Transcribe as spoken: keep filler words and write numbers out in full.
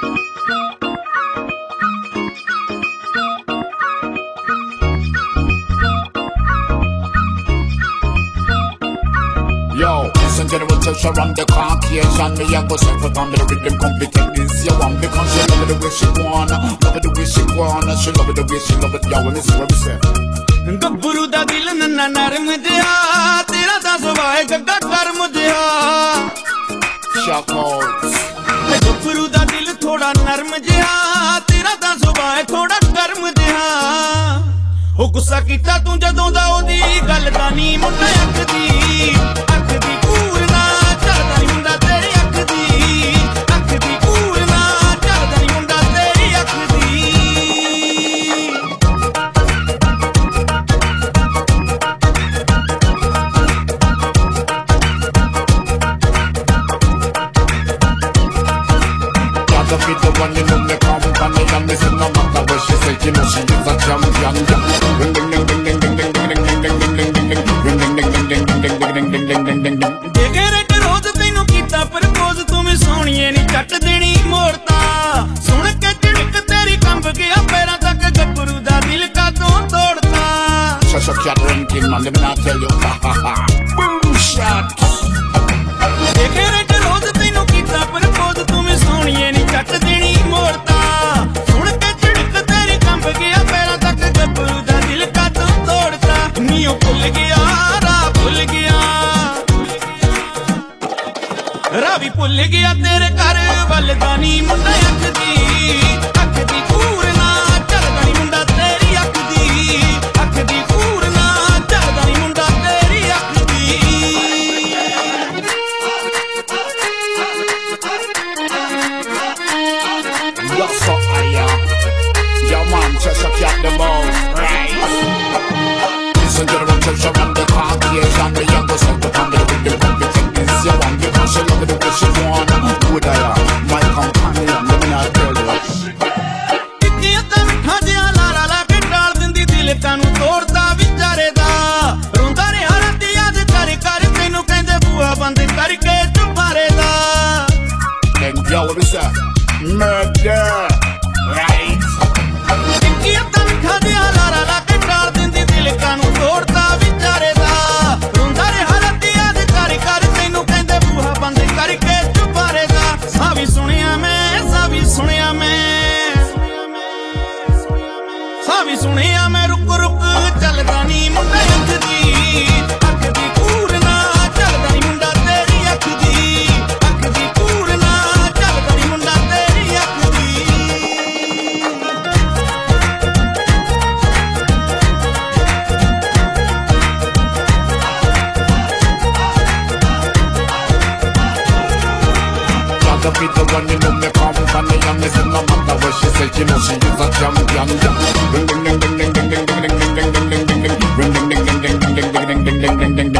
Yo, listen to the rotation on the Caucasian. Me a go suffer from the rhythm, complicate this you want. Because she love it the way she wanna, love it the way she wanna. She love it the way she love it, yo, and this is what we say. ਗੱਭਰੂ ਦਾ ਦਿਲ ਨੰਨਾ ਨਰਮ ਜਿਹਾ, ਤੇਰਾ ਤਾਂ ਸੁਭਾਅ ਗੱਗਾ ਕਰਮ ਜਿਹਾ। Shackles ਗੱਭਰੂ ਦਾ ਦਿਲ ਥੋੜਾ ਨਰਮ ਜਿਹਾ, ਤੇਰਾ ਤਾਂ ਸੁਭਾਅ ਥੋੜਾ ਕਰਮ ਜਿਹਾ। ਉਹ ਗੁੱਸਾ ਕੀਤਾ ਤੂੰ ਜਦੋਂ ਦਾ ਉਹਦੀ ਗੱਲ ਤਾਂ ਨੀ ਮੁੰਡਾ ਅੱਖ ਦੀ ਅੱਖ ਦੀ ਕੂਰ ਨਾ ਝੜਦਾ ਨੀ ਮੁੰਡਾ ਤੇਰੀ ਅੱਖ ਦੀ ਅੱਖ ਦੀ ਕੂਰ ਨਾ ਝੜਦਾ ਨੀ ਮੁੰਡਾ ਤੇਰੀ ਅੱਖ ਦੀ। Gotta be the one you know me company, and this is no matter what she say, you know she is a champion. Ring ding ding ding ding ding ding ding ding ding ding ding ding ding ring ding ding ding ding ding ding ding ding ding ding ding। ਜੇਕਰ ਇੱਕ ਰੋਜ਼ ਤੈਨੂੰ ਕੀਤਾ propose ਤੂੰ ਵੀ ਸੋਹਣੀਏ ਨੀ ਚੱਟ ਦੇਣੀ ਮੋੜਤਾ। ਸੁਣ ਕੇ ਝਿੜਕ ਤੇਰੀ ਕੰਬ ਗਿਆ ਪੈਰਾਂ ਤੱਕ ਗੱਭਰੂ ਦਾ ਦਿਲ ਕਾਤੋਂ ਤੋੜਤਾ। Shut up, cat ranking man, let me not tell you. Ha ha ha. Boom shot. ਜੇਕਰ ਇੱਕ ਰੋਜ਼ ਤੈਨੂੰ ਕੀਤਾ ਪ੍ਰਪੋਜ਼ ਤੂੰ ਵੀ ਸੋਹਣੀਏ ਨੀ ਚੱਟ ਦੇਣੀ ਮੋੜਤਾ। ਸੁਣ ਕੇ ਝਿੜਕ ਤੇਰੀ ਕੰਬ ਗਿਆ ਪੈਰਾਂ ਤੱਕ ਗੱਭਰੂ ਦਾ ਦਿਲ ਕਾਤੋਂ ਤੋੜਤਾ। ਨੀ ਉਹ ਭੁੱਲ ਗਿਆ ਰਾਹ ਭੁੱਲ ਗਿਆ ਰਾਹ ਵੀ ਭੁੱਲ ਗਿਆ ਤੇਰੇ ਘਰ ਵੱਲ ਦਾ ਨੀ ਮੁੰਡਾ ਅੱਖ ਦੀ ਅੱਖ ਦੀ ਕੂਰ ਨਾ ਝੜਦਾ ਨੀ ਮੁੰਡਾ ਤੇਰੀ ਅੱਖ ਦੀ ਅੱਖ ਦੀ ਕੂਰ ਨਾ ਝੜਦਾ ਨੀ ਮੁੰਡਾ ਤੇਰੀ ਅੱਖ ਦੀ। Yo, so I am. Yo, man, just a cat the most, right? Listen to the rotation on the Caucasian. Me a go suffer from the rhythm, complicate this you want. Because she love it the way she wanna. Good I am, my companion, let me not tell you. ਟਿੱਕੀਆਂ ਤਾਂ ਮਿੱਠਾ ਜਿਹਾ ਲਾਰਾ ਲਾ ਕੇ ਟਾਲ ਦਿੰਦੀ ਦਿਲ ਕਾਨੂੰ ਤੋੜਦਾ ਵਿਚਾਰੇ ਦਾ। ਰੋਂਦਾ ਰਿਹਾ ਰਾਤੀ ਯਾਦ ਕਰ ਕਰ ਤੈਨੂੰ ਕਹਿੰਦੇ ਬੂਹਾ ਬੰਦ ਕਰਕੇ ਚੁਬਾਰੇ ਦਾ। Then yo, what is that? Murder, right? ਟਿੱਕੀਆਂ ਤਾਂ ਮਿੱਠਾ ਜਿਹਾ ਲਾਰਾ ਲਾ ਕੇ ਟਾਲ ਦਿੰਦੀ ਦਿਲ ਕਾਨੂੰ ਤੋੜਦਾ ਵਿਚਾਰੇ ਦਾ। ਰੋਂਦਾ ਰਿਹਾ ਰਾਤੀ ਯਾਦ ਕਰ ਕਰ ਤੈਨੂੰ ਕਹਿੰਦੇ ਬੂਹਾ ਬੰਦ ਕਰਕੇ ਚੁਬਾਰੇ ਦਾ। ਸਾ ਵੀ ਸੁਣਿਆ ਮੈਂ ਸਾ ਵੀ ਸੁਣਿਆ ਮੈਂ ਸਾ ਵੀ ਸੁਣਿਆ ਮੈਂ ਰੁਕ ਰੁਕ ਚੱਲਦਾ ਨੀ ਮੁੰਡਾ ਅੱਖ ਦੀ ਅੱਖ ਦੀ ਕੂਰ ਨਾ ਚੱਲਦਾ ਨੀ ਮੁੰਡਾ ਤੇਰੀ ਅੱਖ ਦੀ ਅੱਖ ਦੀ ਕੂਰ ਨਾ ਚੱਲਦਾ ਨੀ ਮੁੰਡਾ ਤੇਰੀ ਅੱਖ ਦੀ। Gotta be the one you know me company, and this is no matter what she say, you know she is a champion. Ring ding ding ding ding ding ding ding ding ding ding ding ding ding ring ding ding ding ding ding ding ding ding ding ding ding.